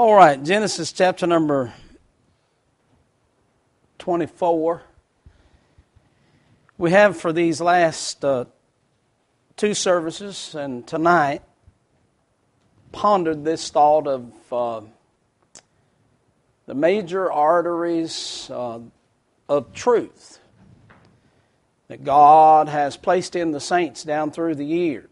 All right, Genesis chapter number 24. We have for these last two services and tonight pondered this thought of the major arteries of truth that God has placed in the saints down through the years.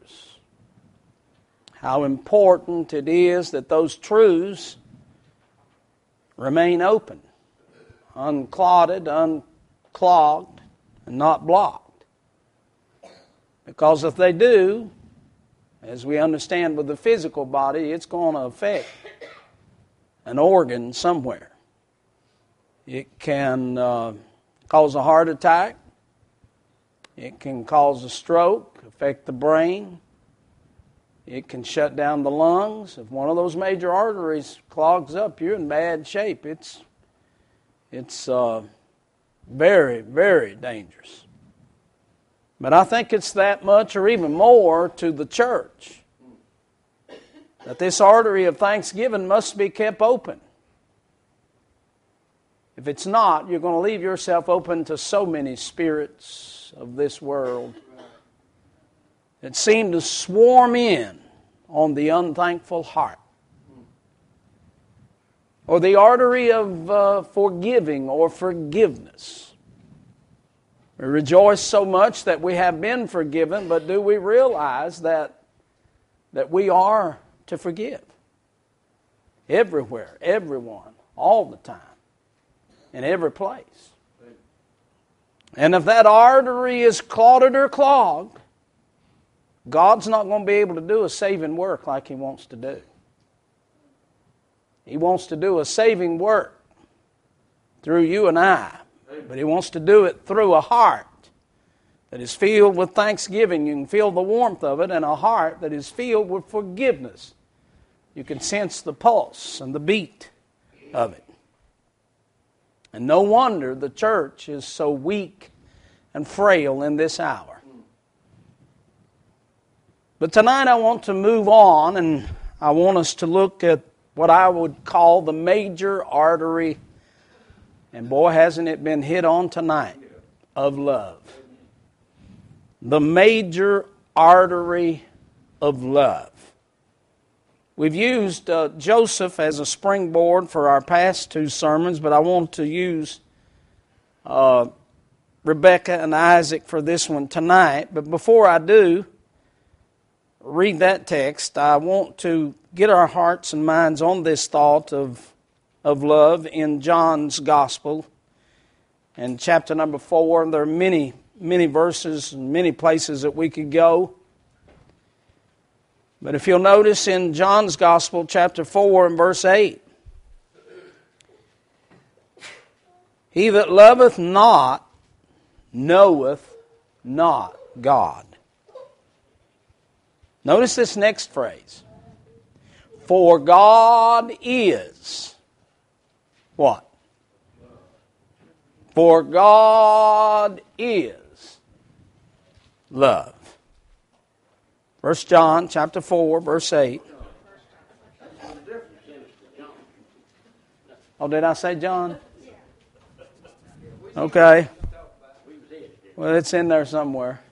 How important it is that those truths remain open, unclouded, unclogged, and not blocked. Because if they do, as we understand with the physical body, it's going to affect an organ somewhere. It can cause a heart attack. It can cause a stroke, affect the brain. It can shut down the lungs. If one of those major arteries clogs up, you're in bad shape. It's very, very dangerous. But I think it's that much or even more to the church, that this artery of thanksgiving must be kept open. If it's not, you're going to leave yourself open to so many spirits of this world that seem to swarm in on the unthankful heart. Or the artery of forgiving or forgiveness. We rejoice so much that we have been forgiven, but do we realize that we are to forgive? Everywhere, everyone, all the time, in every place. And if that artery is clotted or clogged, God's not going to be able to do a saving work like He wants to do. He wants to do a saving work through you and I, but He wants to do it through a heart that is filled with thanksgiving. You can feel the warmth of it, and a heart that is filled with forgiveness. You can sense the pulse and the beat of it. And no wonder the church is so weak and frail in this hour. But tonight I want to move on, and I want us to look at what I would call the major artery, and boy, hasn't it been hit on tonight, of love. The major artery of love. We've used Joseph as a springboard for our past two sermons, but I want to use Rebecca and Isaac for this one tonight. But before I do read that text, I want to get our hearts and minds on this thought of love in John's Gospel. And chapter number 4, there are many, many verses and many places that we could go. But if you'll notice in John's Gospel, chapter 4 and verse 8, he that loveth not knoweth not God. Notice this next phrase. For God is what? For God is love. 1 John chapter 4, verse 8. Oh, did I say John? Okay. Well, it's in there somewhere.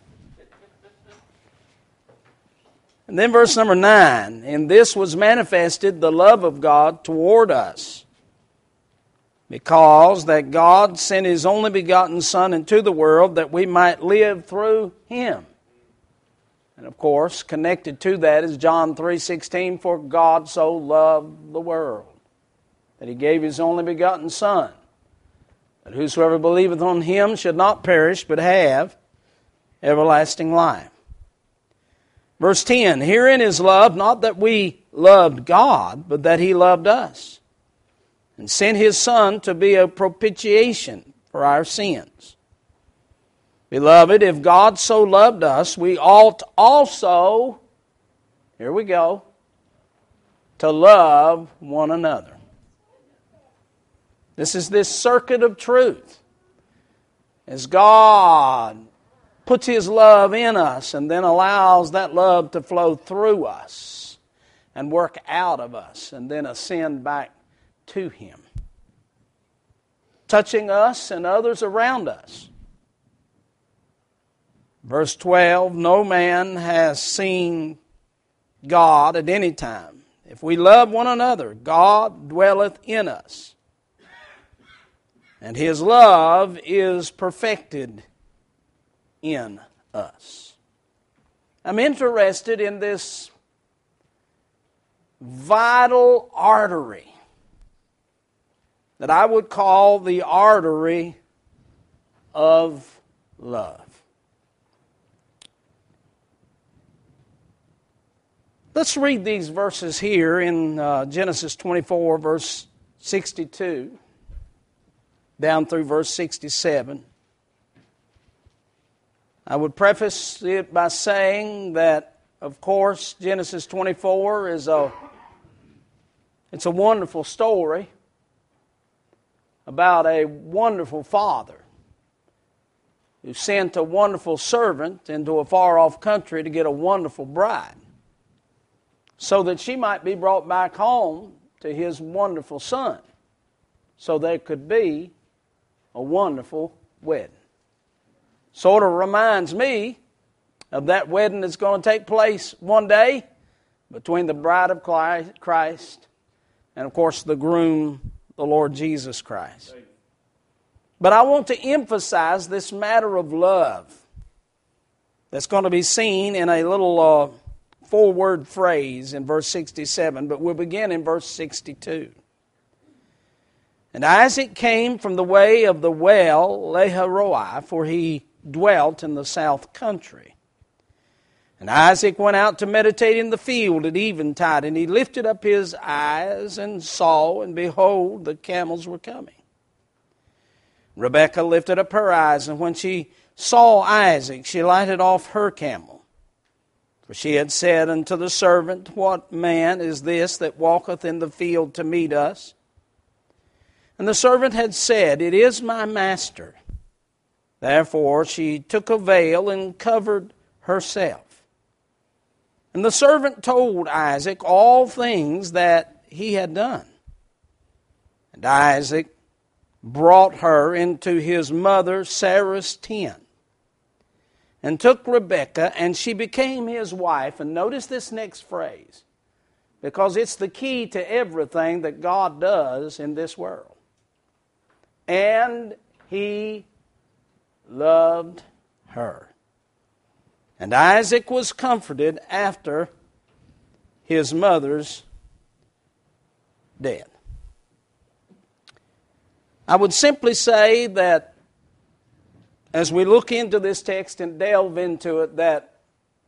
And then verse number 9, in this was manifested the love of God toward us, because that God sent His only begotten Son into the world that we might live through Him. And of course, connected to that is John 3:16, for God so loved the world, that He gave His only begotten Son, that whosoever believeth on Him should not perish, but have everlasting life. Verse 10, herein is love, not that we loved God, but that He loved us, and sent His Son to be a propitiation for our sins. Beloved, if God so loved us, we ought also, here we go, to love one another. This is this circuit of truth. As God puts His love in us and then allows that love to flow through us and work out of us and then ascend back to Him, touching us and others around us. Verse 12, no man has seen God at any time. If we love one another, God dwelleth in us, and His love is perfected in us. I'm interested in this vital artery that I would call the artery of love. Let's read these verses here in Genesis 24, verse 62, down through verse 67. I would preface it by saying that, of course, Genesis 24 is a wonderful story about a wonderful father who sent a wonderful servant into a far-off country to get a wonderful bride, so that she might be brought back home to his wonderful son, so there could be a wonderful wedding. Sort of reminds me of that wedding that's going to take place one day between the bride of Christ and, of course, the groom, the Lord Jesus Christ. But I want to emphasize this matter of love that's going to be seen in a little four-word phrase in verse 67, but we'll begin in verse 62. And Isaac came from the way of the well Lahairoi, for he dwelt in the south country. And Isaac went out to meditate in the field at eventide, and he lifted up his eyes and saw, and behold, the camels were coming. Rebekah lifted up her eyes, and when she saw Isaac, she lighted off her camel. For she had said unto the servant, what man is this that walketh in the field to meet us? And the servant had said, it is my master. Therefore she took a veil and covered herself. And the servant told Isaac all things that he had done. And Isaac brought her into his mother Sarah's tent, and took Rebekah, and she became his wife. And notice this next phrase, because it's the key to everything that God does in this world. And he loved her. And Isaac was comforted after his mother's death. I would simply say that as we look into this text and delve into it, that,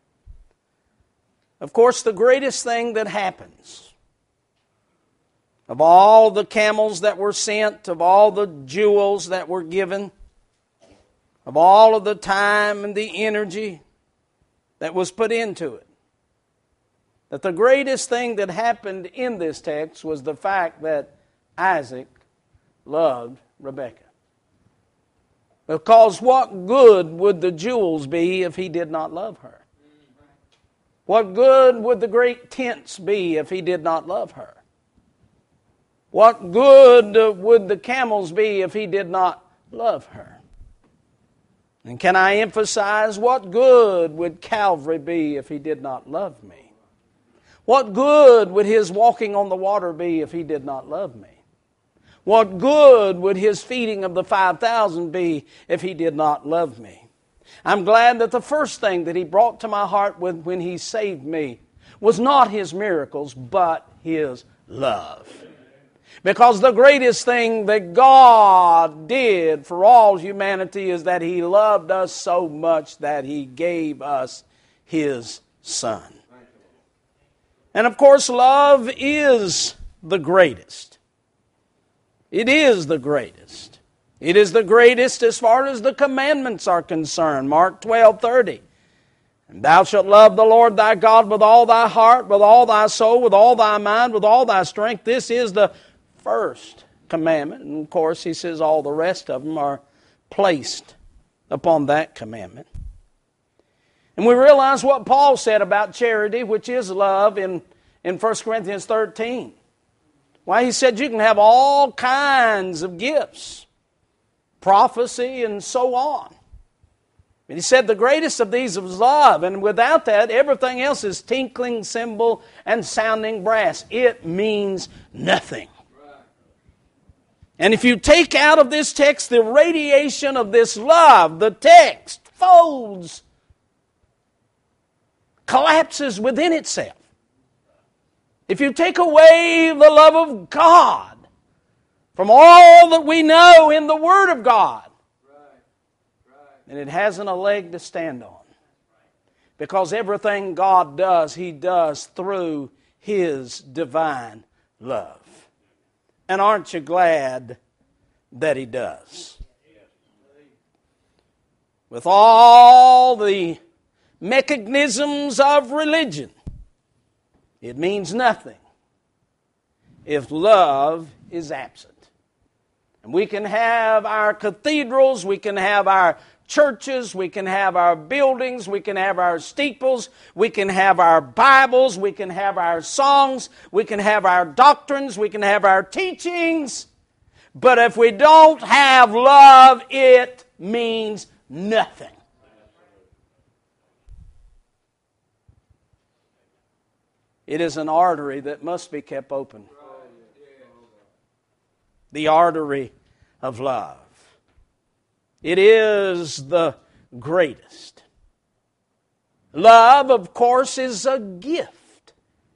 of course, the greatest thing that happens, of all the camels that were sent, of all the jewels that were given, of all of the time and the energy that was put into it, that the greatest thing that happened in this text was the fact that Isaac loved Rebekah. Because what good would the jewels be if he did not love her? What good would the great tents be if he did not love her? What good would the camels be if he did not love her? And can I emphasize, what good would Calvary be if he did not love me? What good would his walking on the water be if he did not love me? What good would his feeding of the 5,000 be if he did not love me? I'm glad that the first thing that he brought to my heart when he saved me was not his miracles, but his love. Because the greatest thing that God did for all humanity is that he loved us so much that he gave us his Son. And of course, love is the greatest. It is the greatest. It is the greatest as far as the commandments are concerned. Mark 12:30. And thou shalt love the Lord thy God with all thy heart, with all thy soul, with all thy mind, with all thy strength. This is the first commandment. And of course, he says all the rest of them are placed upon that commandment. And we realize what Paul said about charity, which is love, in in 1 Corinthians 13. Why, he said you can have all kinds of gifts, prophecy and so on. And he said the greatest of these is love, and without that, everything else is tinkling cymbal and sounding brass. It means nothing. And if you take out of this text the radiation of this love, the text folds, collapses within itself. If you take away the love of God from all that we know in the Word of God, then it hasn't a leg to stand on. Because everything God does, He does through His divine love. And aren't you glad that He does? With all the mechanisms of religion, it means nothing if love is absent. And we can have our cathedrals, we can have our churches, we can have our buildings, we can have our steeples, we can have our Bibles, we can have our songs, we can have our doctrines, we can have our teachings. But if we don't have love, it means nothing. It is an artery that must be kept open. The artery of love. It is the greatest. Love, of course, is a gift.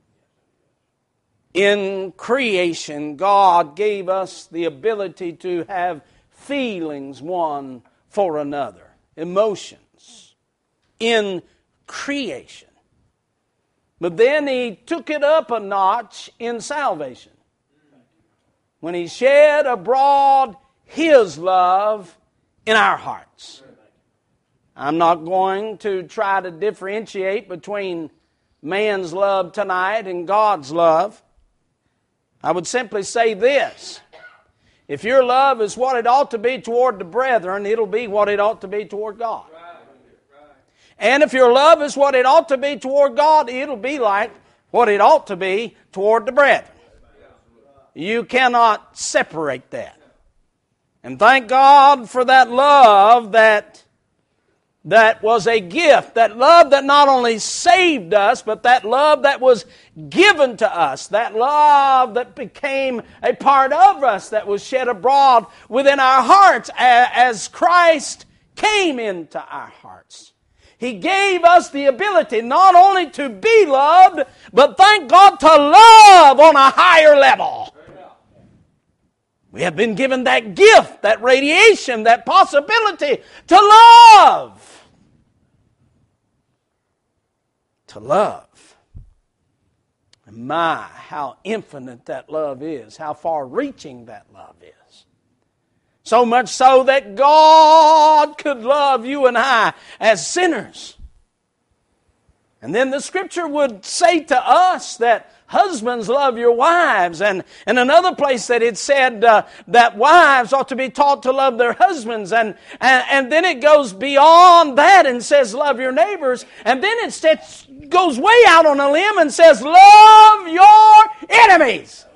In creation, God gave us the ability to have feelings one for another, emotions, in creation. But then He took it up a notch in salvation, when He shed abroad His love in our hearts. I'm not going to try to differentiate between man's love tonight and God's love. I would simply say this: if your love is what it ought to be toward the brethren, it'll be what it ought to be toward God. And if your love is what it ought to be toward God, it'll be like what it ought to be toward the brethren. You cannot separate that. And thank God for that love that was a gift. That love that not only saved us, but that love that was given to us. That love that became a part of us, that was shed abroad within our hearts as Christ came into our hearts. He gave us the ability not only to be loved, but thank God to love on a higher level. We have been given that gift, that radiation, that possibility to love. To love. And my, how infinite that love is, how far-reaching that love is. So much so that God could love you and I as sinners. And then the Scripture would say to us that husbands, love your wives. And in another place that it said that wives ought to be taught to love their husbands. And then it goes beyond that and says love your neighbors. And then it goes way out on a limb and says love your enemies.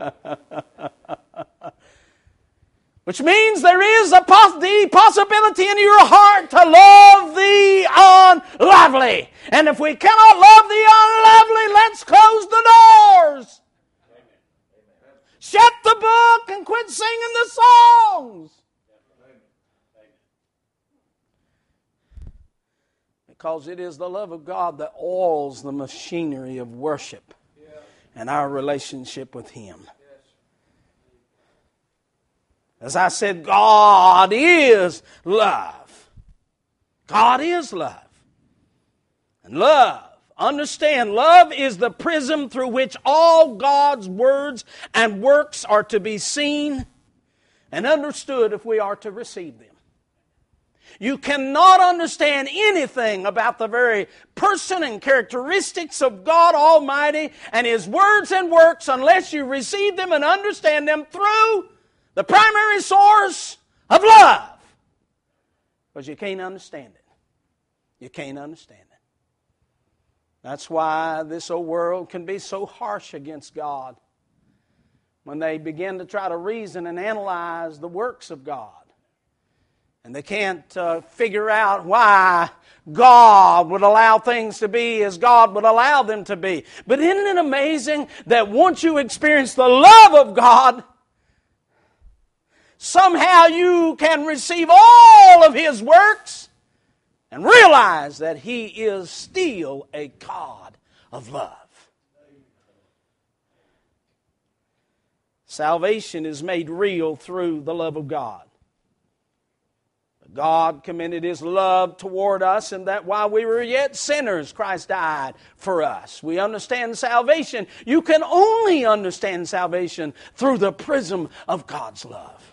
Which means there is the possibility in your heart to love the unlovely. And if we cannot love the unlovely, let's close the doors. Amen. Shut the book and quit singing the songs. Because it is the love of God that oils the machinery of worship and our relationship with Him. As I said, God is love. God is love. And love, understand, love is the prism through which all God's words and works are to be seen and understood if we are to receive them. You cannot understand anything about the very person and characteristics of God Almighty and His words and works unless you receive them and understand them through the primary source of love. Because you can't understand it. You can't understand it. That's why this old world can be so harsh against God when they begin to try to reason and analyze the works of God. And they can't figure out why God would allow things to be as God would allow them to be. But isn't it amazing that once you experience the love of God, somehow you can receive all of His works and realize that He is still a God of love. Salvation is made real through the love of God. God commended His love toward us, and that while we were yet sinners, Christ died for us. We understand salvation. You can only understand salvation through the prism of God's love.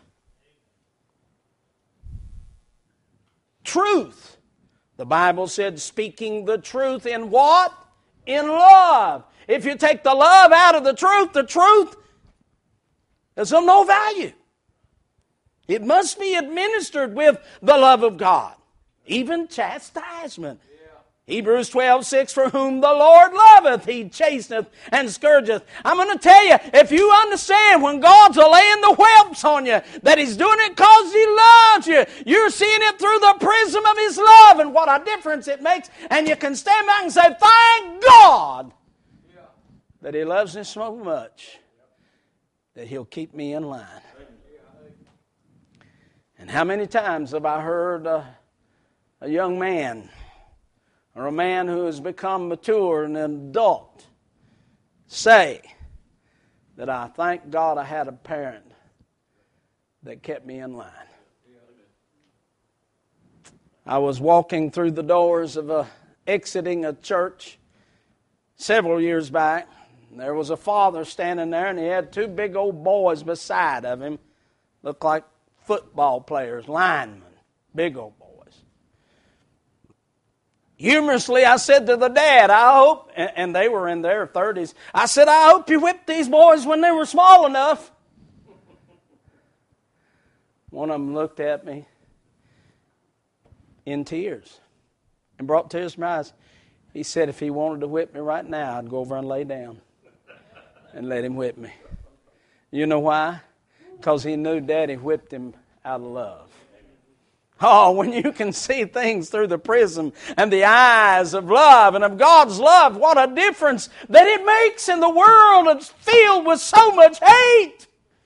Truth. The Bible said, speaking the truth in what? In love. If you take the love out of the truth is of no value. It must be administered with the love of God. Even chastisement. Hebrews 12:6, for whom the Lord loveth, He chasteneth and scourgeth. I'm going to tell you, if you understand when God's laying the whelps on you, that He's doing it because He loves you. You're seeing it through the prism of His love, and what a difference it makes. And you can stand back and say, thank God that He loves me so much that He'll keep me in line. And how many times have I heard a young man or a man who has become mature and an adult say that I thank God I had a parent that kept me in line. I was walking through the doors of exiting a church several years back. And there was a father standing there, and he had two big old boys beside of him. Looked like football players, linemen, big old boys. Humorously, I said to the dad, I hope, and they were in their 30s, I said, I hope you whipped these boys when they were small enough. One of them looked at me in tears and brought tears to my eyes. He said if he wanted to whip me right now, I'd go over and lay down and let him whip me. You know why? Because he knew Daddy whipped him out of love. Oh, when you can see things through the prism and the eyes of love and of God's love, what a difference that it makes in the world that's filled with so much hate.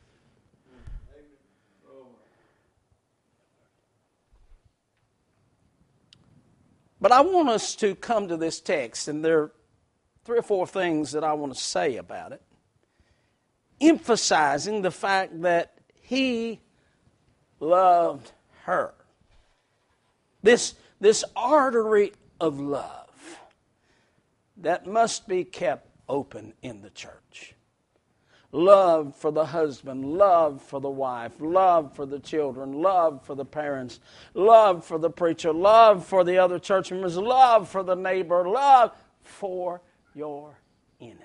But I want us to come to this text, and there are 3 or 4 things that I want to say about it, emphasizing the fact that He loved her. This artery of love that must be kept open in the church. Love for the husband, love for the wife, love for the children, love for the parents, love for the preacher, love for the other church members, love for the neighbor, love for your enemy.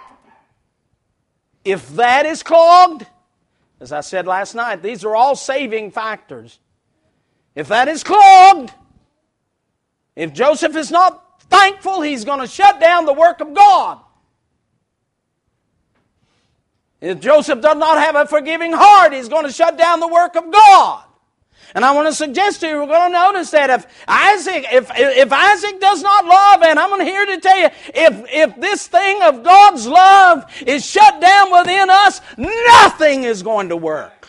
If that is clogged, as I said last night, these are all saving factors. If that is clogged, if Joseph is not thankful, he's going to shut down the work of God. If Joseph does not have a forgiving heart, he's going to shut down the work of God. And I want to suggest to you, we're going to notice that if Isaac does not love, and I'm here to tell you, if this thing of God's love is shut down within us, nothing is going to work.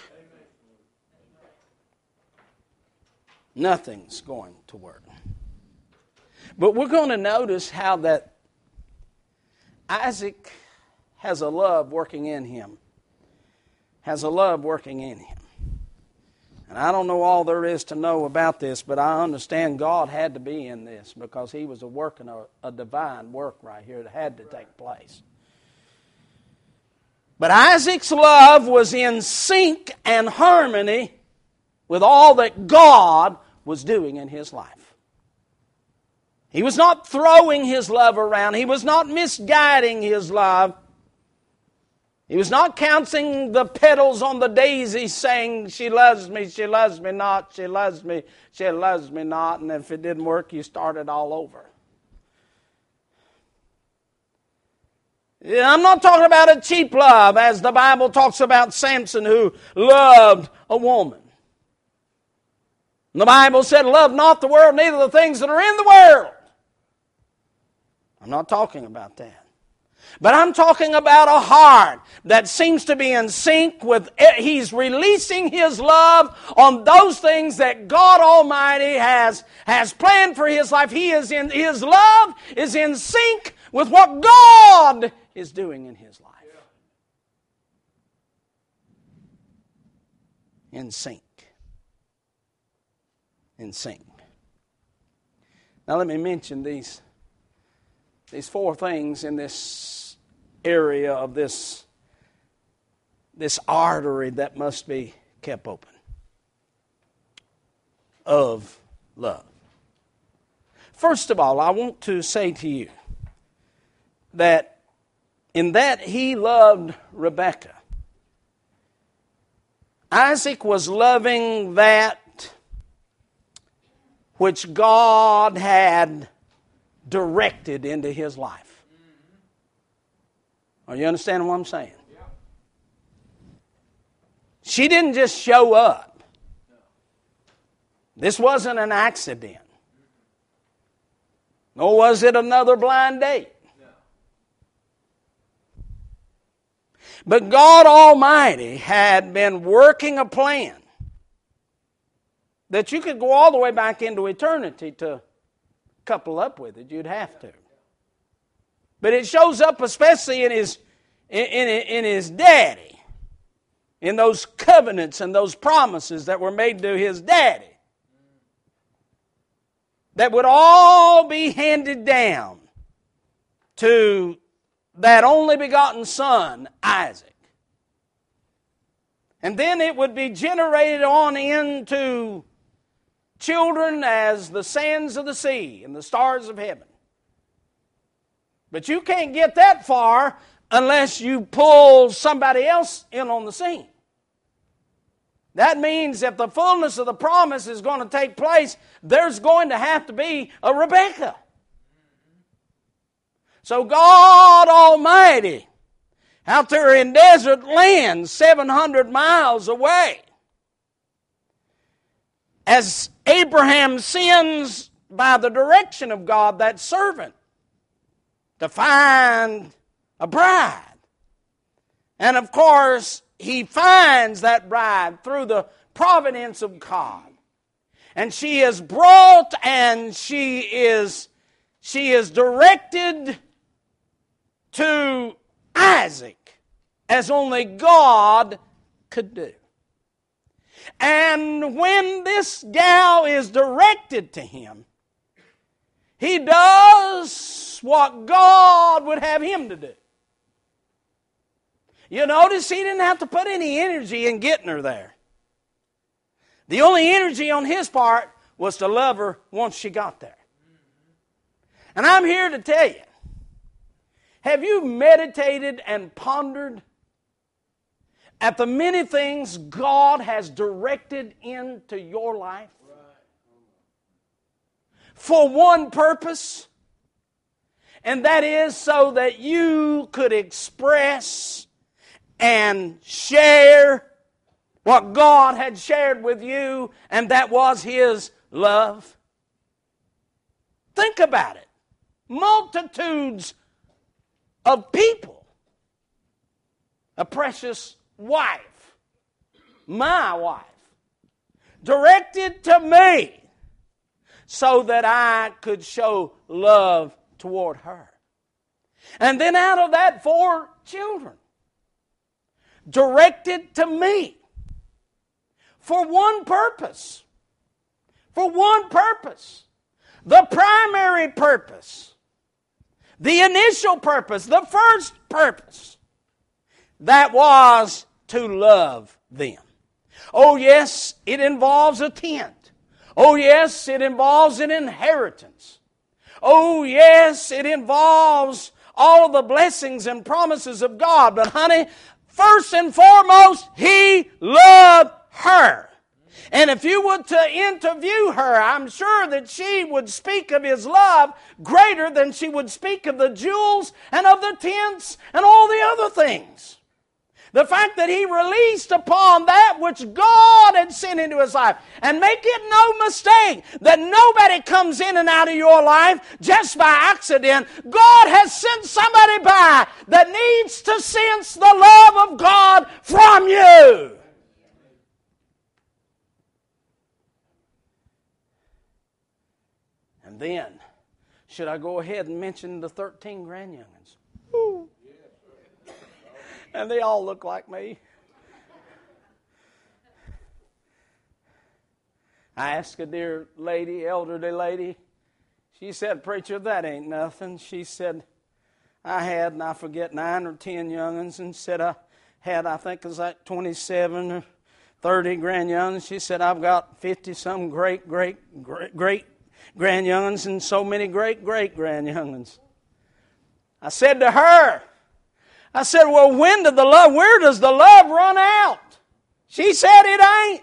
Nothing's going to work. But we're going to notice how that Isaac has a love working in him. Has a love working in him. And I don't know all there is to know about this, but I understand God had to be in this because He was working a divine work right here that had to take place. But Isaac's love was in sync and harmony with all that God was doing in his life. He was not throwing his love around. He was not misguiding his love. He was not counting the petals on the daisy saying, she loves me not, she loves me not. And if it didn't work, you started all over. I'm not talking about a cheap love, as the Bible talks about Samson who loved a woman. The Bible said, love not the world, neither the things that are in the world. I'm not talking about that. But I'm talking about a heart that seems to be in sync with, he's releasing his love on those things that God Almighty has planned for his life. His love is in sync with what God is doing in his life. In sync. In sync. Now let me mention these four things in this area of this artery that must be kept open of love. First of all, I want to say to you that in that he loved Rebekah, Isaac was loving that which God had directed into his life. Are you understanding what I'm saying? Yeah. She didn't just show up. No. This wasn't an accident. Nor was it another blind date. No. But God Almighty had been working a plan that you could go all the way back into eternity to couple up with it. You'd have to. But it shows up especially in his daddy, in those covenants and those promises that were made to his daddy, that would all be handed down to that only begotten son, Isaac. And then it would be generated on into children as the sands of the sea and the stars of heaven. But you can't get that far unless you pull somebody else in on the scene. That means if the fullness of the promise is going to take place, there's going to have to be a Rebekah. So God Almighty, out there in desert land, 700 miles away, as Abraham sends by the direction of God that servant to find a bride. And of course, he finds that bride through the providence of God. And she is brought and she is directed to Isaac as only God could do. And when this gal is directed to him, he does what God would have him to do. You notice he didn't have to put any energy in getting her there. The only energy on his part was to love her once she got there. And I'm here to tell you, have you meditated and pondered at the many things God has directed into your life? For one purpose, and that is so that you could express and share what God had shared with you, and that was His love. Think about it. Multitudes of people. A precious wife, my wife, directed to me so that I could show love toward her. And then out of that, 4 children directed to me for one purpose. For one purpose. The primary purpose. The initial purpose. The first purpose. That was to love them. Oh yes, it involves a tent. Oh yes, it involves an inheritance. Oh yes, it involves all of the blessings and promises of God. But honey, first and foremost, He loved her. And And if you were to interview her, I'm sure that she would speak of His love greater than she would speak of the jewels and of the tents and all the other things. The fact that He released upon that which God had sent into His life. And make it no mistake that nobody comes in and out of your life just by accident. God has sent somebody by that needs to sense the love of God from you. And then, should I go ahead and mention the 13 grandyoungins? Ooh. And they all look like me. I asked a dear lady, elderly lady, she said, "Preacher, that ain't nothing." She said, I had, and I forget, 9 or 10 youngins, and said I had, I think it was like 27 or 30 grandyoungins. She said, "I've got 50-some great grandyoungins and so many great grandyoungins." I said to her, "Well, where does the love run out?" She said, "It ain't."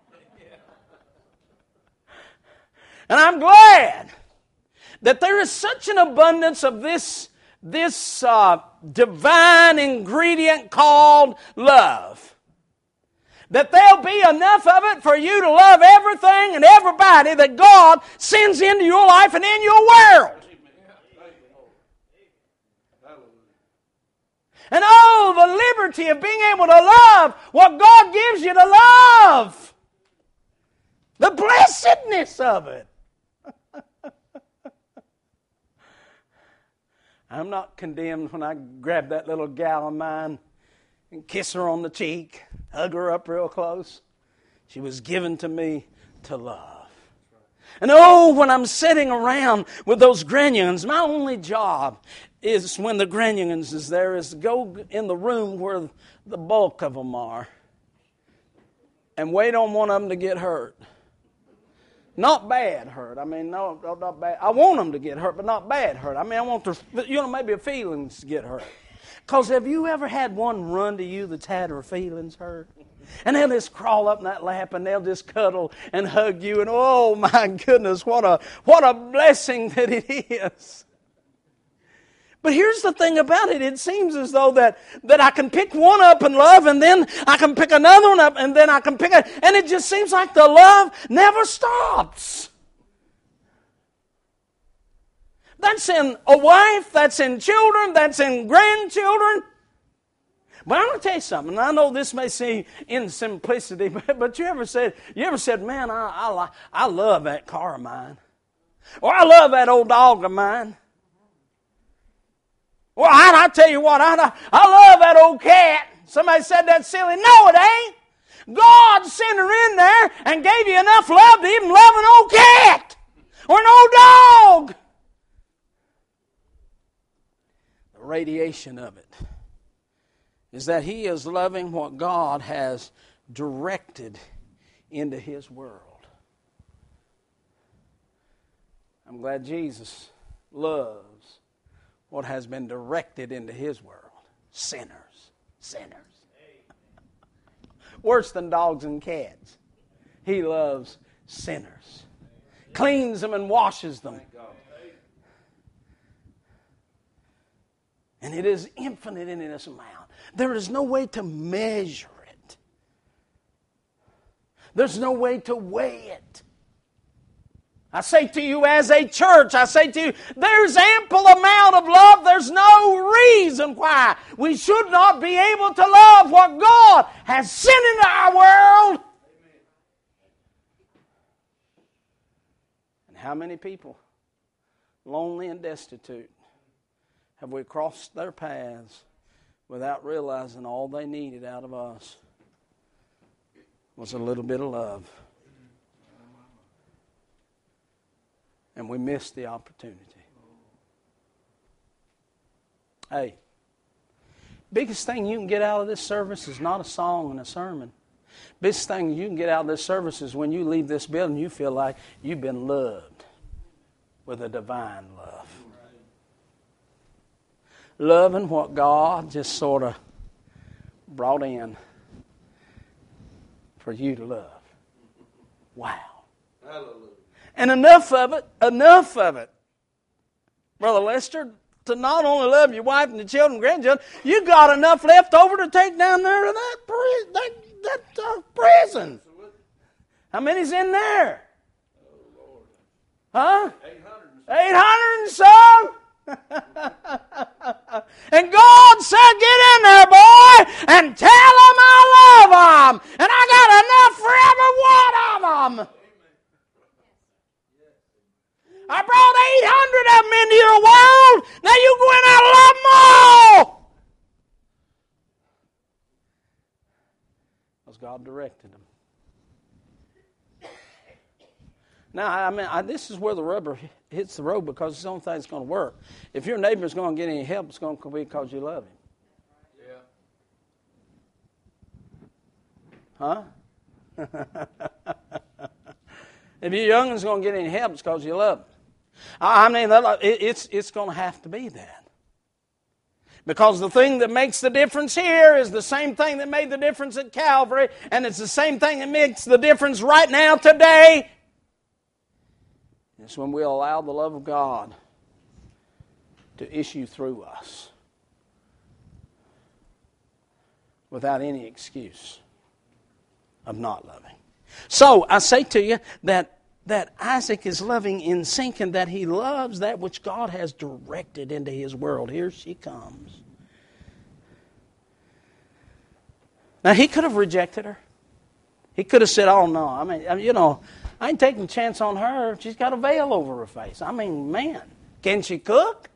And I'm glad that there is such an abundance of this divine ingredient called love, that there'll be enough of it for you to love everything and everybody that God sends into your life and in your world. And oh, the liberty of being able to love what God gives you to love. The blessedness of it. I'm not condemned when I grab that little gal of mine and kiss her on the cheek, hug her up real close. She was given to me to love. And oh, when I'm sitting around with those grandyoungins, my only job is, when the grandyoungins is there, is to go in the room where the bulk of them are and wait on one of them to get hurt. Not bad hurt. I mean, no, not bad. I want them to get hurt, but not bad hurt. I mean, I want their, maybe their feelings to get hurt. Because have you ever had one run to you that's had her feelings hurt? And they'll just crawl up in that lap and they'll just cuddle and hug you. And oh my goodness, what a blessing that it is. But here's the thing about it. It seems as though that I can pick one up and love, and then I can pick another one up, and then I can pick it. And it just seems like the love never stops. That's in a wife, that's in children, that's in grandchildren. But I'm going to tell you something, and I know this may seem in simplicity, but you ever said, "Man, I love that car of mine," or "I love that old dog of mine." Well, I tell you what, I love that old cat. Somebody said that silly. No, it ain't. God sent her in there and gave you enough love to even love an old cat or an old dog. The radiation of it is that He is loving what God has directed into His world. I'm glad Jesus loves what has been directed into His world. Sinners. Worse than dogs and cats. He loves sinners. Cleans them and washes them. And it is infinite in its amount. There is no way to measure it. There's no way to weigh it. I say to you as a church, I say to you, there's ample amount of love. There's no reason why we should not be able to love what God has sent into our world. And how many people, lonely and destitute, have we crossed their paths without realizing all they needed out of us was a little bit of love. And we missed the opportunity. Hey, biggest thing you can get out of this service is not a song and a sermon. Biggest thing you can get out of this service is when you leave this building, you feel like you've been loved with a divine love. Loving what God just sort of brought in for you to love. Wow. Hallelujah. And enough of it, Brother Lester, to not only love your wife and the children and grandchildren, you got enough left over to take down there to that prison. How many's in there? Huh? 800 and some. And God said, get in there, boy, and tell them I love them. And I got enough for every one of them. I brought 800 of them into your world. Now you go in there and love them all. Because God directed them. Now, I mean, this is where the rubber hits the road, because it's the only thing that's going to work. If your neighbor's going to get any help, it's going to be because you love him. Huh? If your youngin's going to get any help, it's because you love him. I mean, it's going to have to be that. Because the thing that makes the difference here is the same thing that made the difference at Calvary, and it's the same thing that makes the difference right now, today. It's when we allow the love of God to issue through us without any excuse of not loving. So I say to you that Isaac is loving in sync, and that he loves that which God has directed into his world. Here she comes. Now, he could have rejected her. He could have said, oh, no, I mean, you know, I ain't taking a chance on her. She's got a veil over her face. I mean, man, can she cook?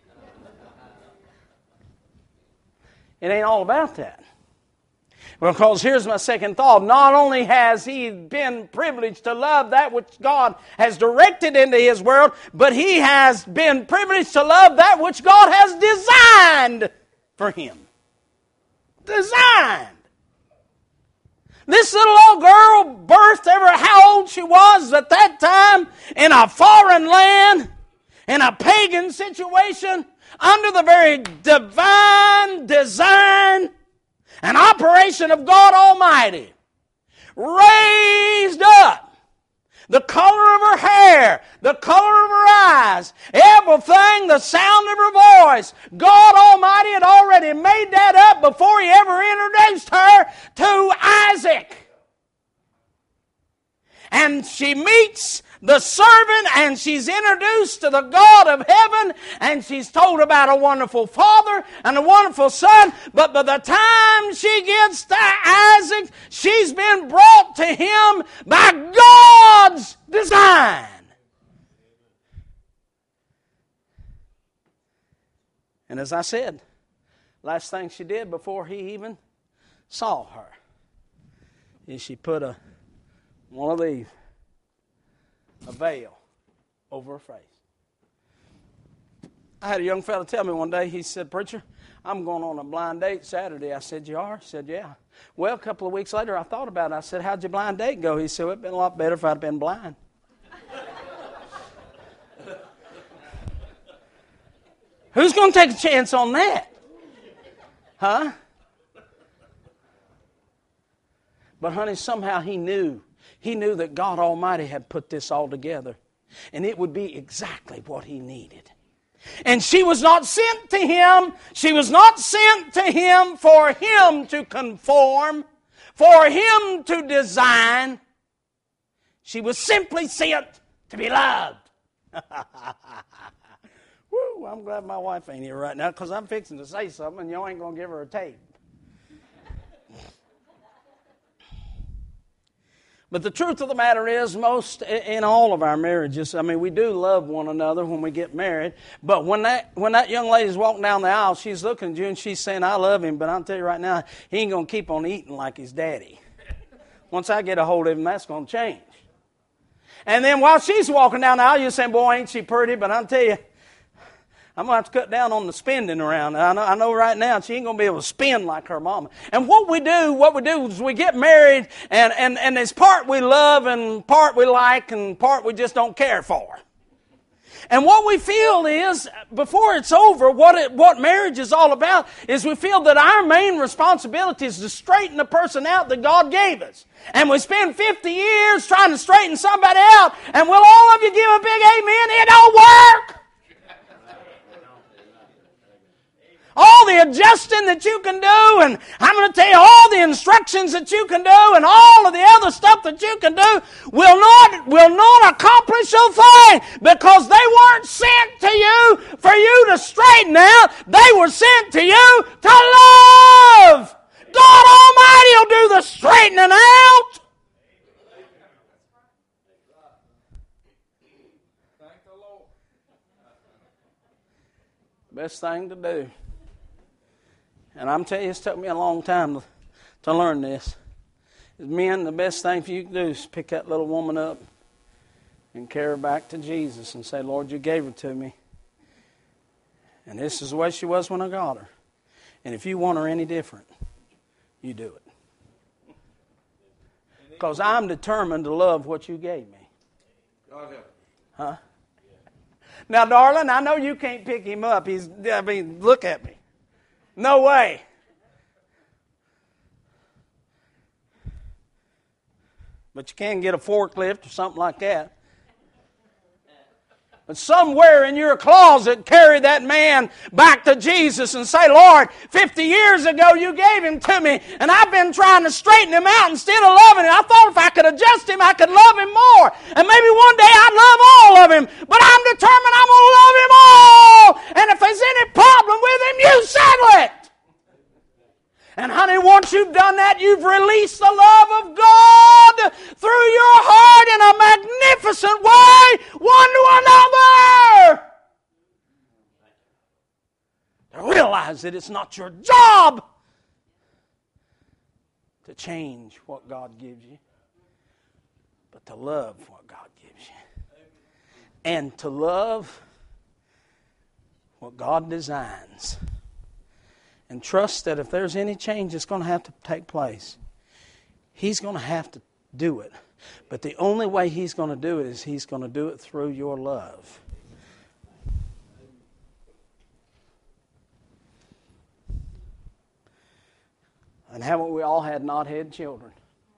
It ain't all about that. Because here's my second thought. Not only has he been privileged to love that which God has directed into his world, but he has been privileged to love that which God has designed for him. Designed. This little old girl, birthed ever how old she was at that time, in a foreign land, in a pagan situation, under the very divine design and operation of God Almighty, raised up. The color of her hair, the color of her eyes, everything, the sound of her voice. God Almighty had already made that up before He ever introduced her to Isaac. And she meets the servant, and she's introduced to the God of heaven, and she's told about a wonderful father and a wonderful son. But by the time she gets to Isaac, she's been brought to him by God's design. And as I said, last thing she did before he even saw her is she put one of these, a veil, over her face. I had a young fellow tell me one day, he said, "Preacher, I'm going on a blind date Saturday." I said, "You are?" He said, "Yeah." Well, a couple of weeks later, I thought about it. I said, "How'd your blind date go?" He said, "Well, it'd been a lot better if I'd been blind." Who's going to take a chance on that? Huh? But honey, somehow he knew that God Almighty had put this all together, and it would be exactly what he needed. And she was not sent to him. She was not sent to him for him to conform, for him to design. She was simply sent to be loved. Woo, I'm glad my wife ain't here right now, because I'm fixing to say something and y'all ain't going to give her a tape. But the truth of the matter is, most in all of our marriages, I mean, we do love one another when we get married. But when that young lady's walking down the aisle, she's looking at you and she's saying, "I love him," but I'll tell you right now, he ain't going to keep on eating like his daddy. Once I get a hold of him, that's going to change. And then while she's walking down the aisle, you're saying, "Boy, ain't she pretty?" But I'll tell you, I'm going to have to cut down on the spending around. I know right now she ain't going to be able to spend like her mama. And what we do is we get married, and there's part we love and part we like and part we just don't care for. And what we feel is, before it's over, what marriage is all about is we feel that our main responsibility is to straighten the person out that God gave us. And we spend 50 years trying to straighten somebody out, and will all of you give a big amen? It don't work! All the adjusting that you can do, and I'm going to tell you all the instructions that you can do, and all of the other stuff that you can do will not accomplish a thing, because they weren't sent to you for you to straighten out. They were sent to you to love. God Almighty will do the straightening out. Best thing to do. And I'm telling you, it's took me a long time to learn this. Men, the best thing for you to do is pick that little woman up and carry her back to Jesus and say, Lord, you gave her to me. And this is the way she was when I got her. And if you want her any different, you do it. Because I'm determined to love what you gave me. Huh? Now, darling, I know you can't pick him up. Look at me. No way. But you can get a forklift or something like that. But somewhere in your closet, carry that man back to Jesus and say, Lord, 50 years ago you gave him to me, and I've been trying to straighten him out instead of loving him. I thought if I could adjust him, I could love him more. And maybe one day I'd love all of him. But I'm determined I'm going to love him all. And if there's any problem with him, you settle it. And honey, once you've done that, you've released the love of God through your heart in a magnificent way, one to another. To realize that it's not your job to change what God gives you, but to love what God gives you. And to love what God designs. And trust that if there's any change that's going to have to take place, He's going to have to do it. But the only way He's going to do it is He's going to do it through your love. And haven't we all had knothead children?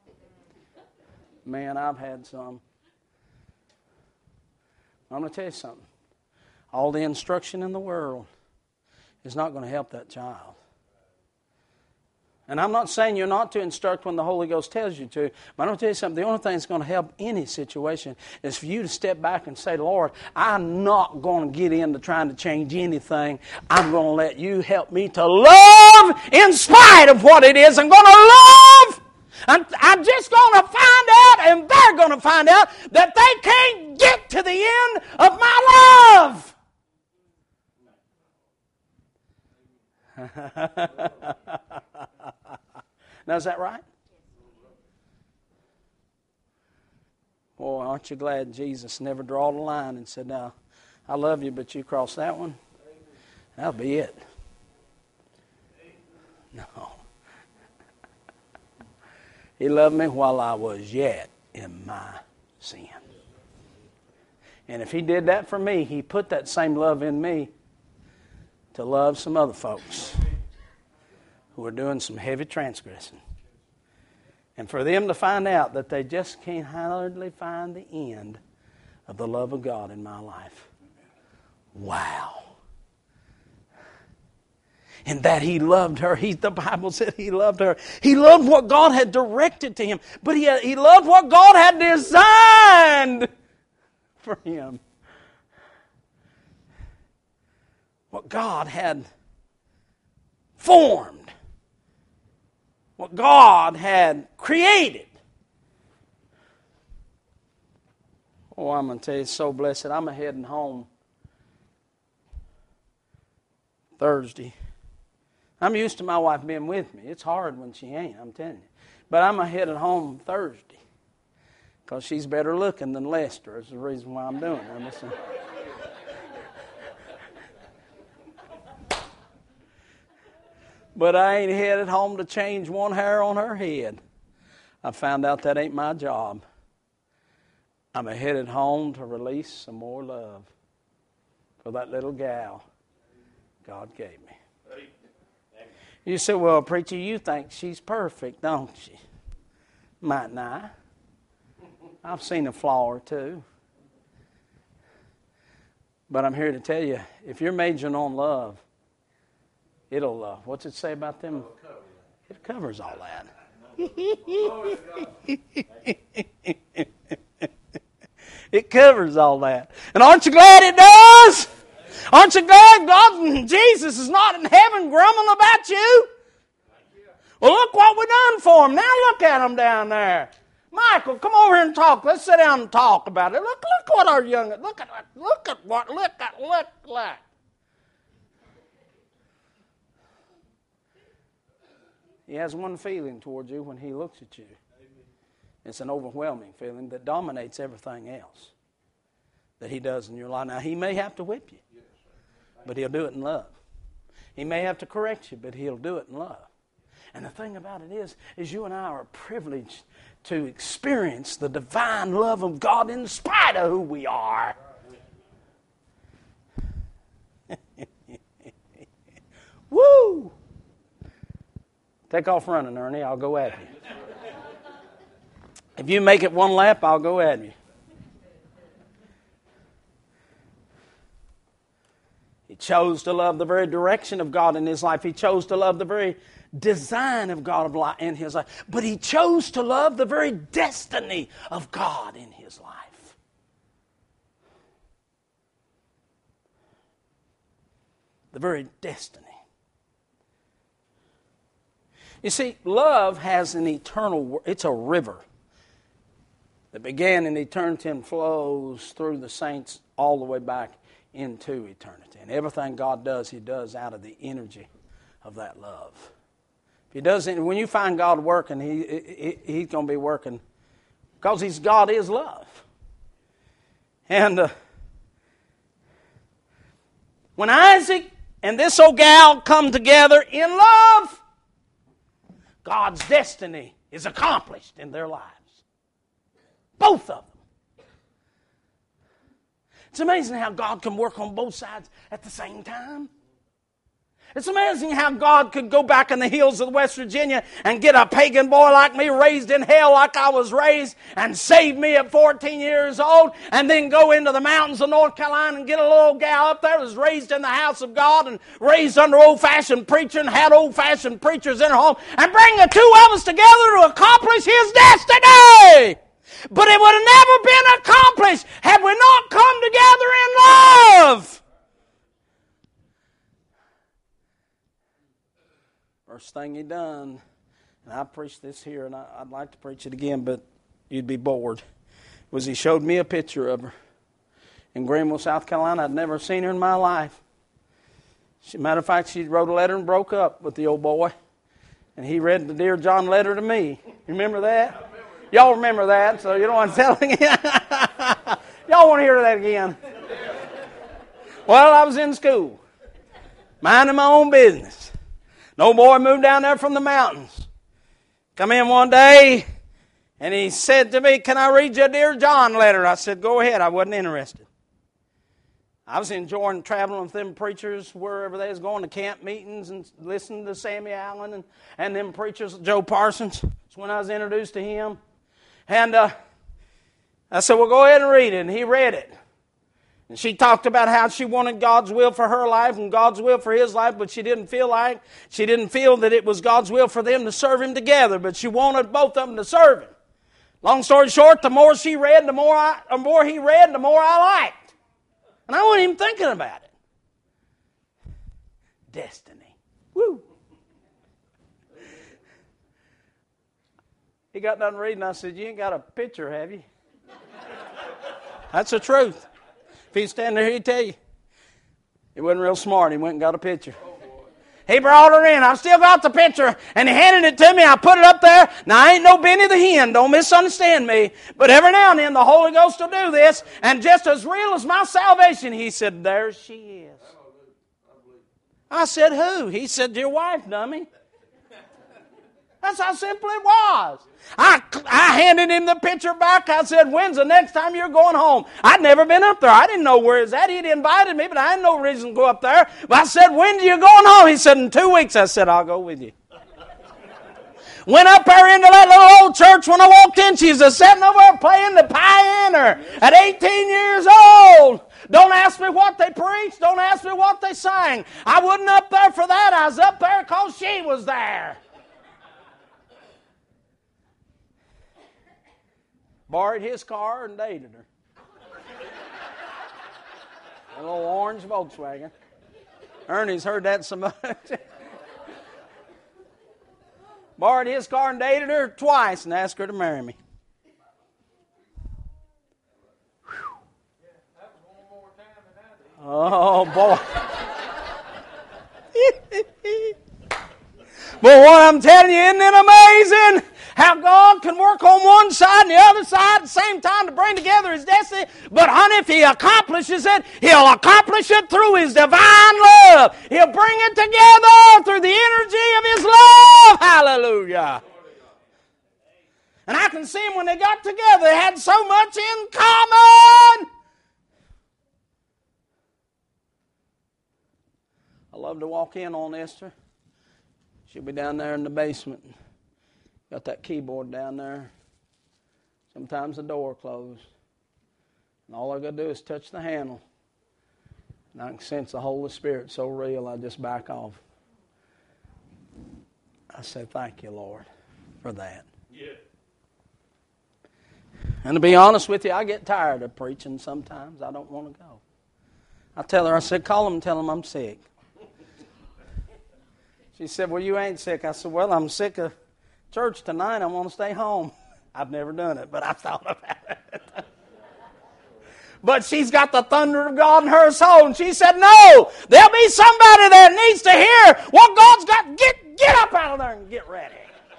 Man, I've had some. I'm going to tell you something. All the instruction in the world is not going to help that child. And I'm not saying you're not to instruct when the Holy Ghost tells you to, but I'm going to tell you something. The only thing that's going to help any situation is for you to step back and say, Lord, I'm not going to get into trying to change anything. I'm going to let you help me to love in spite of what it is. I'm going to love. I'm just going to find out, and they're going to find out, that they can't get to the end of my love. Now, is that right? Boy, aren't you glad Jesus never drew the line and said, now, I love you, but you cross that one? That'll be it. No. He loved me while I was yet in my sin. And if He did that for me, He put that same love in me to love some other folks who are doing some heavy transgressing. And for them to find out that they just can't hardly find the end of the love of God in my life. Wow. And that He loved her. The Bible said He loved her. He loved what God had directed to him. But he loved what God had designed for him. What God had formed. What God had created. Oh, I'm going to tell you, it's so blessed. I'm heading home Thursday. I'm used to my wife being with me. It's hard when she ain't, I'm telling you. But I'm headed home Thursday because she's better looking than Lester. That's the reason why I'm doing it. But I ain't headed home to change one hair on her head. I found out that ain't my job. I'm headed home to release some more love. for that little gal God gave me. You say, well, preacher, you think she's perfect, don't you? Might not. I've seen a flaw or two. But I'm here to tell you, if you're majoring on love, it'll, what's it say about them? It covers all that. It covers all that. And aren't you glad it does? Aren't you glad God and Jesus is not in heaven grumbling about you? Well, look what we done for him. Now look at him down there. Michael, come over here and talk. Let's sit down and talk about it. Look what our young, look like. He has one feeling towards you when he looks at you. It's an overwhelming feeling that dominates everything else that he does in your life. Now, he may have to whip you, but he'll do it in love. He may have to correct you, but he'll do it in love. And the thing about it is you and I are privileged to experience the divine love of God in spite of who we are. Woo! Take off running, Ernie. I'll go at you. If you make it one lap, I'll go at you. He chose to love the very direction of God in his life. He chose to love the very design of God in his life. But he chose to love the very destiny of God in his life. The very destiny. You see, love has an eternal, it's a river that began in eternity and flows through the saints all the way back into eternity. And everything God does, he does out of the energy of that love. If he does it, when you find God working, he's going to be working because God is love. And when Isaac and this old gal come together in love, God's destiny is accomplished in their lives. Both of them. It's amazing how God can work on both sides at the same time. It's amazing how God could go back in the hills of West Virginia and get a pagan boy like me raised in hell like I was raised and save me at 14 years old and then go into the mountains of North Carolina and get a little gal up there who was raised in the house of God and raised under old-fashioned preacher and had old-fashioned preachers in her home and bring the two of us together to accomplish his destiny. But it would have never been accomplished had we not come together in love. First thing he done, and I preached this here, and I'd like to preach it again, but you'd be bored, was he showed me a picture of her in Greenville, South Carolina. I'd never seen her in my life. Matter of fact, she wrote a letter and broke up with the old boy, and he read the Dear John letter to me. You remember that? Y'all remember that, so you don't want to tell it again. Y'all want to hear that again? Well, I was in school, minding my own business. No boy moved down there from the mountains. Come in one day, and he said to me, "Can I read you a Dear John letter?" I said, "Go ahead." I wasn't interested. I was enjoying traveling with them preachers wherever they was going to camp meetings and listening to Sammy Allen and them preachers, Joe Parsons. That's when I was introduced to him. And I said, "Well, go ahead and read it." And he read it. And she talked about how she wanted God's will for her life and God's will for his life, but she didn't feel that it was God's will for them to serve him together, but she wanted both of them to serve him. Long story short, the more she read, the more he read, the more I liked. And I wasn't even thinking about it. Destiny. Woo! He got done reading. I said, "You ain't got a picture, have you?" That's the truth. If he'd stand there, he'd tell you. He wasn't real smart. He went and got a picture. He brought her in. I've still got the picture. And he handed it to me. I put it up there. Now, I ain't no Benny the Hen. Don't misunderstand me. But every now and then, the Holy Ghost will do this. And just as real as my salvation, he said, "There she is." I said, "Who?" He said, "Your wife, dummy." That's how simple it was. I I handed him the picture back. I said, when's the next time you're going home? I'd never been up there. I didn't know where it's at. He'd invited me, but I had no reason to go up there. But I said, when are you going home? He said, in 2 weeks. I said, I'll go with you. Went up there into that little old church. When I walked in, she was sitting over there playing the piano at 18 years old. Don't ask me what they preached. Don't ask me what they sang. I wasn't up there for that. I was up there because she was there. Borrowed his car and dated her. A little orange Volkswagen. Ernie's heard that so much. Borrowed his car and dated her twice and asked her to marry me. Oh, boy. But what I'm telling you, isn't it amazing how God can work on one side and the other side at the same time to bring together His destiny? But honey, if He accomplishes it, He'll accomplish it through His divine love. He'll bring it together through the energy of His love. Hallelujah. And I can see them when they got together. They had so much in common. I love to walk in on Esther. She'll be down there in the basement. Got that keyboard down there. Sometimes the door closed. And all I got to do is touch the handle. And I can sense the Holy Spirit so real, I just back off. I say, thank you, Lord, for that. Yeah. And to be honest with you, I get tired of preaching sometimes. I don't want to go. I tell her, I said, call them and tell them I'm sick. She said, well, you ain't sick. I said, well, I'm sick of church tonight. I want to stay home. I've never done it, but I've thought about it. But she's got the thunder of God in her soul. And she said, no, there'll be somebody that needs to hear what God's got. Get up out of there and get ready.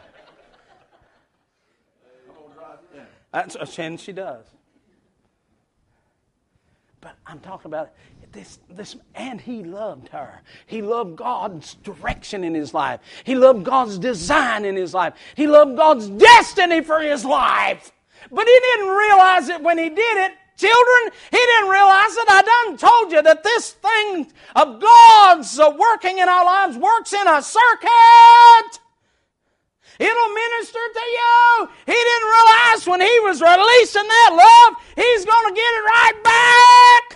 And she does. But I'm talking about this, and he loved her. He loved God's direction in his life. He loved God's design in his life. He loved God's destiny for his life. But he didn't realize it when he did it. Children, he didn't realize it. I done told you that this thing of God's working in our lives works in a circuit. It'll minister to you. He didn't realize when he was releasing that love, he's going to get it right back.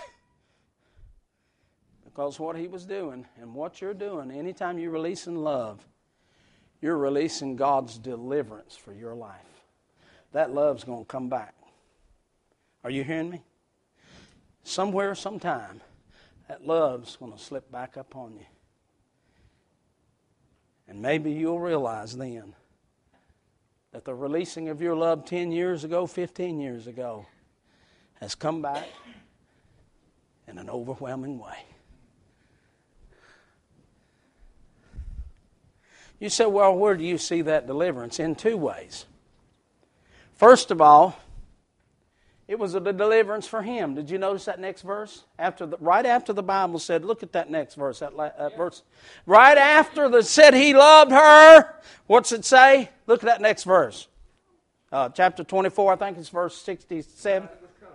Because what he was doing and what you're doing, anytime you're releasing love, you're releasing God's deliverance for your life. That love's going to come back. Are you hearing me? Somewhere, sometime, that love's going to slip back up on you. And maybe you'll realize then that the releasing of your love 10 years ago, 15 years ago, has come back in an overwhelming way. You say, well, where do you see that deliverance? In two ways. First of all, it was a deliverance for him. Did you notice that next verse? Right after the Bible said, look at that next verse, that verse. Right after it said he loved her, what's it say? Look at that next verse. Chapter 24, I think it's verse 67.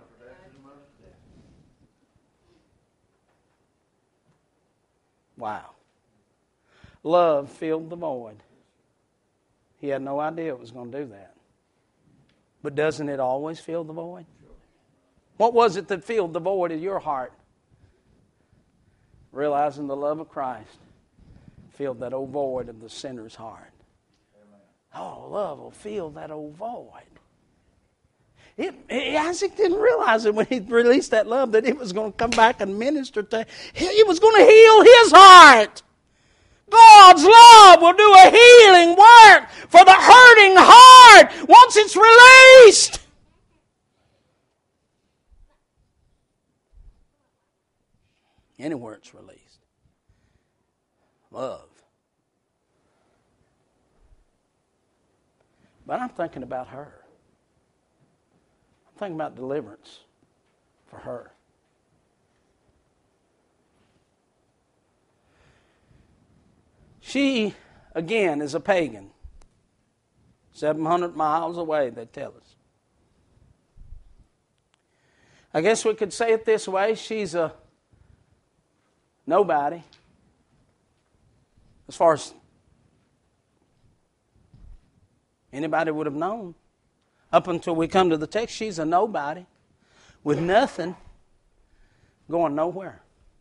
Wow. Love filled the void. He had no idea it was going to do that. But doesn't it always fill the void? What was it that filled the void of your heart? Realizing the love of Christ filled that old void of the sinner's heart. Oh, love will fill that old void. Isaac didn't realize it when he released that love that it was going to come back and minister to him. It was going to heal his heart. God's love will do a healing work for the hurting heart once it's released. Anywhere it's released. Love. But I'm thinking about her. I'm thinking about deliverance for her. She, again, is a pagan. 700 miles away, they tell us. I guess we could say it this way. She's a nobody. As far as anybody would have known. Up until we come to the text, she's a nobody with nothing, going nowhere.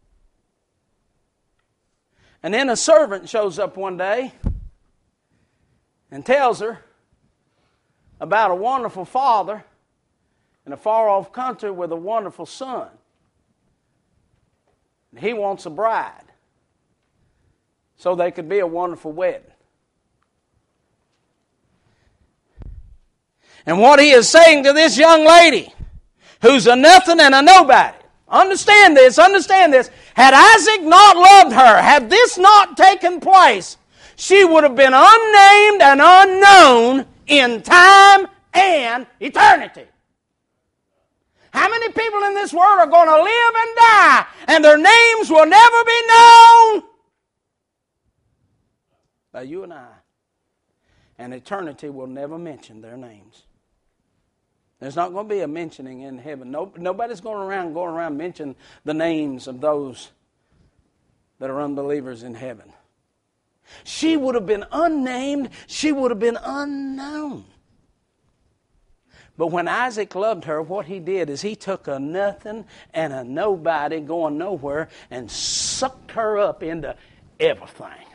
And then a servant shows up one day and tells her about a wonderful father in a far-off country with a wonderful son. And he wants a bride so they could be a wonderful wedding. And what he is saying to this young lady, who's a nothing and a nobody, understand this. Had Isaac not loved her, had this not taken place, she would have been unnamed and unknown in time and eternity. How many people in this world are going to live and die, and their names will never be known? By you and I. And eternity will never mention their names. There's not going to be a mentioning in heaven. Nobody's going around mentioning the names of those that are unbelievers in heaven. She would have been unnamed. She would have been unknown. But when Isaac loved her, what he did is he took a nothing and a nobody going nowhere and sucked her up into everything.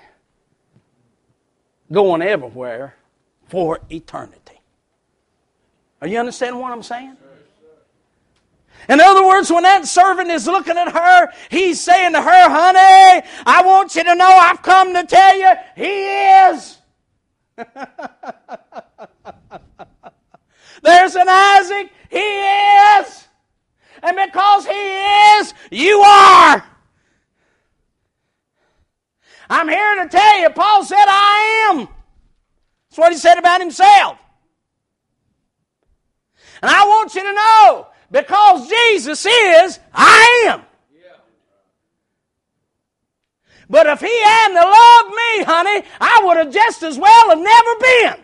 Going everywhere for eternity. Are you understanding what I'm saying? In other words, when that servant is looking at her, he's saying to her, honey, I want you to know I've come to tell you, he is. There's an Isaac, he is. And because he is, you are. I'm here to tell you, Paul said, I am. That's what he said about himself. And I want you to know, because Jesus is, I am. Yeah. But if he hadn't loved me, honey, I would have just as well have never been.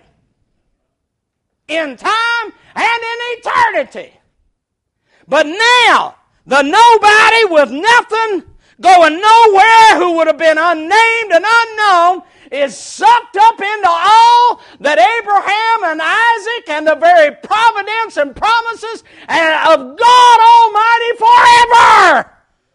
In time and in eternity. But now, the nobody with nothing, going nowhere, who would have been unnamed and unknown, is sucked up into all that Abraham and Isaac and the very providence and promises of God Almighty forever.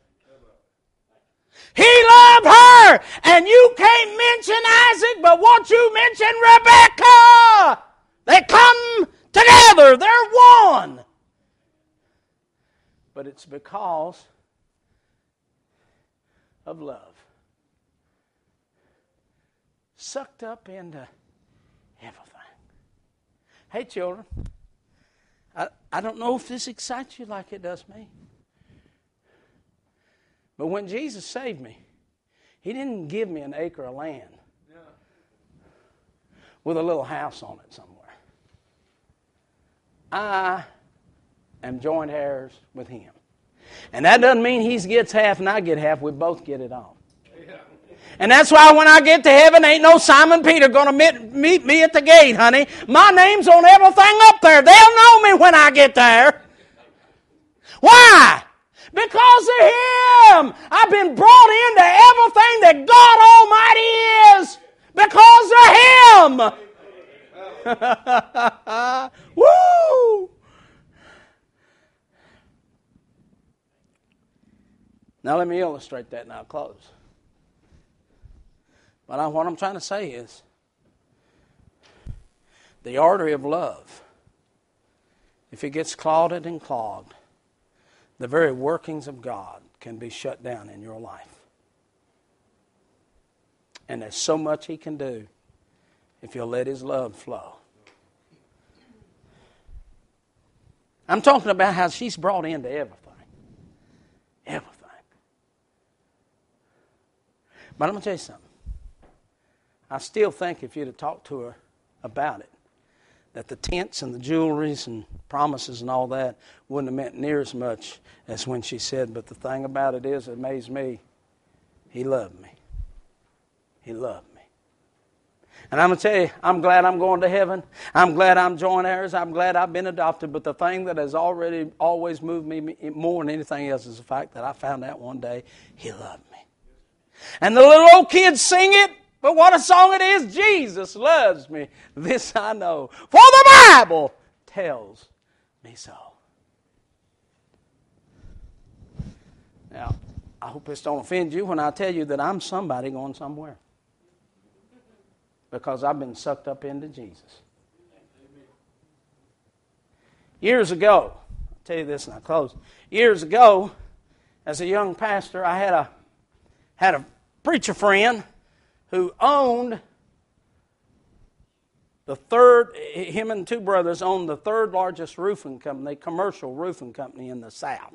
He loved her, and you can't mention Isaac, but won't you mention Rebekah? They come together, they're one. But it's because of love. Sucked up into everything. Hey, children, I don't know if this excites you like it does me. But when Jesus saved me, he didn't give me an acre of land with a little house on it somewhere. I am joint heirs with him. And that doesn't mean he gets half and I get half. We both get it all. And that's why when I get to heaven, ain't no Simon Peter going to meet me at the gate, honey. My name's on everything up there. They'll know me when I get there. Why? Because of him. I've been brought into everything that God Almighty is. Because of him. Woo! Now let me illustrate that and I'll close. But what I'm trying to say is, the artery of love, if it gets clouded and clogged, the very workings of God can be shut down in your life. And there's so much he can do if you'll let his love flow. I'm talking about how she's brought into everything. Everything. But I'm going to tell you something. I still think if you'd have talked to her about it, that the tents and the jewelries and promises and all that wouldn't have meant near as much as when she said, but the thing about it is, it amazed me, he loved me. He loved me. And I'm going to tell you, I'm glad I'm going to heaven. I'm glad I'm joint heirs. I'm glad I've been adopted. But the thing that has always moved me more than anything else is the fact that I found out one day He loved me. And the little old kids sing it, but what a song it is. Jesus loves me. This I know, for the Bible tells me so. Now, I hope this don't offend you when I tell you that I'm somebody going somewhere. Because I've been sucked up into Jesus. Years ago, I'll tell you this and I close. Years ago, as a young pastor, I had a preacher friend who owned him and two brothers owned the third largest roofing company, commercial roofing company in the South.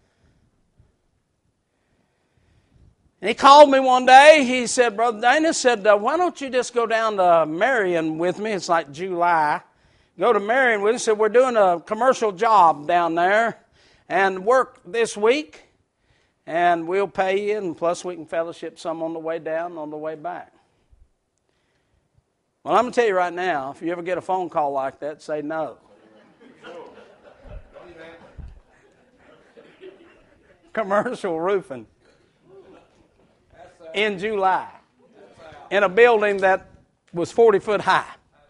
And he called me one day. He said, Brother Dana said, why don't you just go down to Marion with me? It's like July. Go to Marion with me. He said, we're doing a commercial job down there and work this week. And we'll pay you, and plus we can fellowship some on the way down and on the way back. Well, I'm going to tell you right now, if you ever get a phone call like that, say no. Commercial roofing. In July, in a building that was 40 foot high,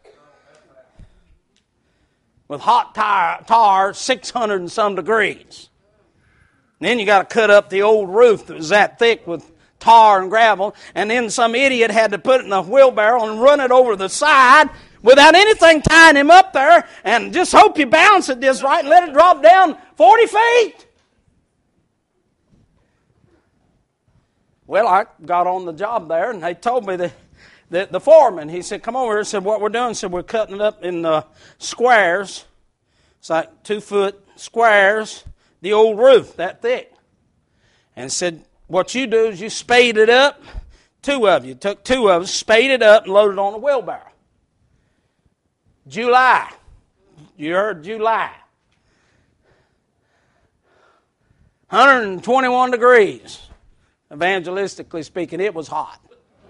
with hot tar 600 and some degrees. And then you got to cut up the old roof that was that thick with tar and gravel, and then some idiot had to put it in a wheelbarrow and run it over the side without anything tying him up there, and just hope you balance it just right and let it drop down 40 feet. Well, I got on the job there, and they told me that the foreman, he said, come over here. He said, what we're doing? He said, we're cutting it up in squares. It's like 2 foot squares, the old roof, that thick. And said, what you do is you spade it up, two of you. Took two of us, spade it up, and loaded it on a wheelbarrow. July. You heard July. 121 degrees. Evangelistically speaking, it was hot.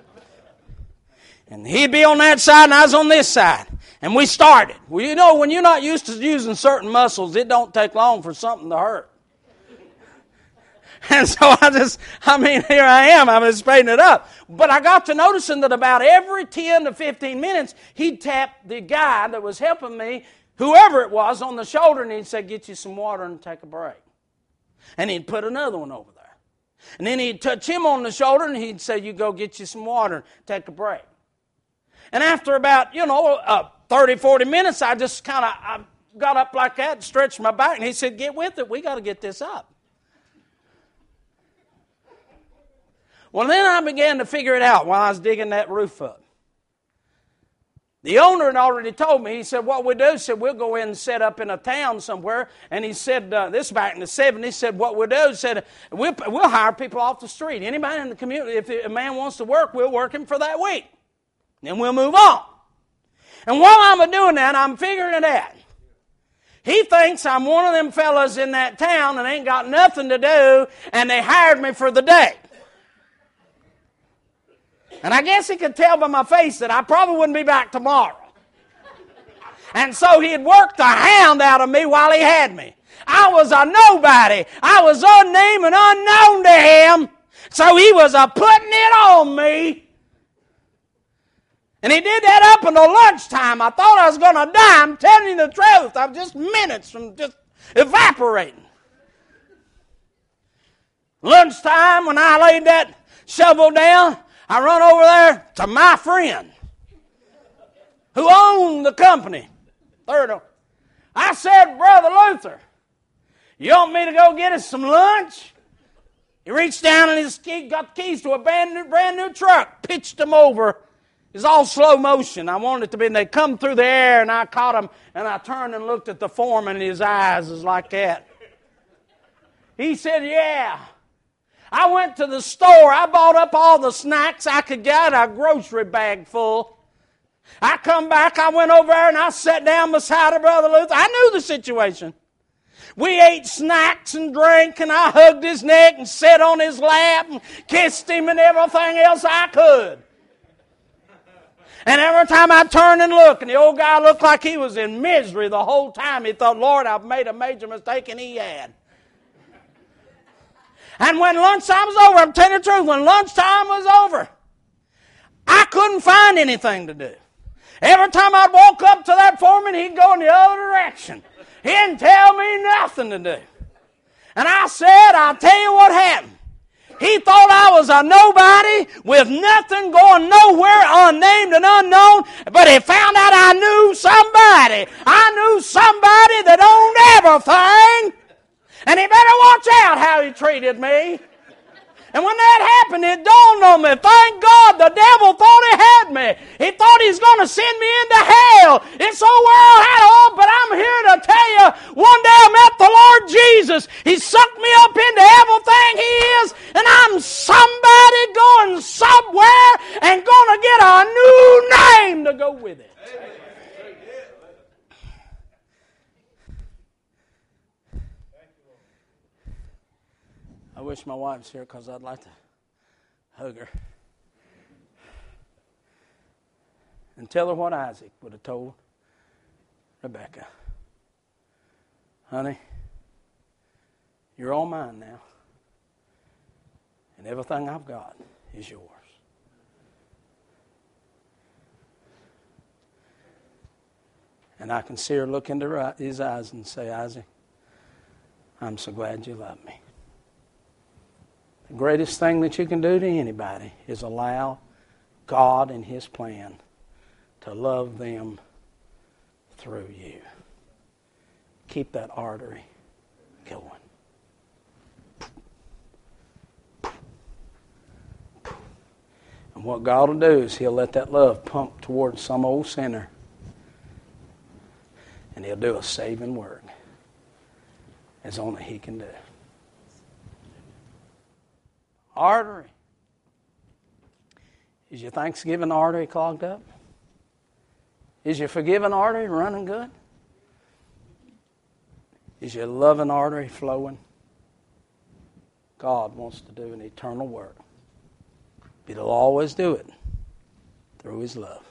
And he'd be on that side and I was on this side. And we started. Well, you know, when you're not used to using certain muscles, it don't take long for something to hurt. And so here I am, I'm just spading it up. But I got to noticing that about every 10 to 15 minutes, he'd tap the guy that was helping me, whoever it was, on the shoulder, and he'd say, get you some water and take a break. And he'd put another one over there. And then he'd touch him on the shoulder and he'd say, you go get you some water, take a break. And after about, 30, 40 minutes, I just I got up like that and stretched my back. And he said, get with it. We got to get this up. Well, then I began to figure it out while I was digging that roof up. The owner had already told me, he said, what we do, he said, we'll go in and set up in a town somewhere. And he said, this back in the 70s, he said, what we'll do, he said, we'll hire people off the street. Anybody in the community, if a man wants to work, we'll work him for that week. Then we'll move on. And while I'm doing that, I'm figuring it out. He thinks I'm one of them fellas in that town and ain't got nothing to do, and they hired me for the day. And I guess he could tell by my face that I probably wouldn't be back tomorrow. And so he had worked the hound out of me while he had me. I was a nobody. I was unnamed and unknown to him. So he was putting it on me. And he did that up until lunchtime. I thought I was going to die. I'm telling you the truth. I'm just minutes from just evaporating. Lunchtime, when I laid that shovel down, I run over there to my friend who owned the company. I said, Brother Luther, you want me to go get us some lunch? He reached down and got the keys to a brand new truck, pitched them over. It was all slow motion. I wanted it to be, and they come through the air, and I caught them, and I turned and looked at the foreman, and his eyes was like that. He said, yeah. I went to the store. I bought up all the snacks I could get, a grocery bag full. I come back. I went over there, and I sat down beside her, Brother Luther. I knew the situation. We ate snacks and drank, and I hugged his neck and sat on his lap and kissed him and everything else I could. And every time I turned and looked, and the old guy looked like he was in misery the whole time, he thought, Lord, I've made a major mistake, and he had. And when lunchtime was over, I'm telling you the truth, when lunchtime was over, I couldn't find anything to do. Every time I'd walk up to that foreman, he'd go in the other direction. He didn't tell me nothing to do. And I said, I'll tell you what happened. He thought I was a nobody with nothing, going nowhere, unnamed and unknown, but he found out I knew somebody. I knew somebody that owned everything. And he better watch out how he treated me. And when that happened, it dawned on me, thank God the devil thought he had me. He thought he was going to send me into hell. It's so well had all, but I'm here to tell you, one day I met the Lord Jesus. He sucked me up into everything he is, and I'm somebody going somewhere and going to get a new name to go with it. I wish my wife was here because I'd like to hug her and tell her what Isaac would have told Rebekah. Honey, you're all mine now, and everything I've got is yours. And I can see her look into his eyes and say, Isaac, I'm so glad you love me. The greatest thing that you can do to anybody is allow God and His plan to love them through you. Keep that artery going. And what God will do is He'll let that love pump towards some old sinner, and He'll do a saving work as only He can do. Artery. Is your Thanksgiving artery clogged up? Is your forgiving artery running good? Is your loving artery flowing? God wants to do an eternal work. But He'll always do it through His love.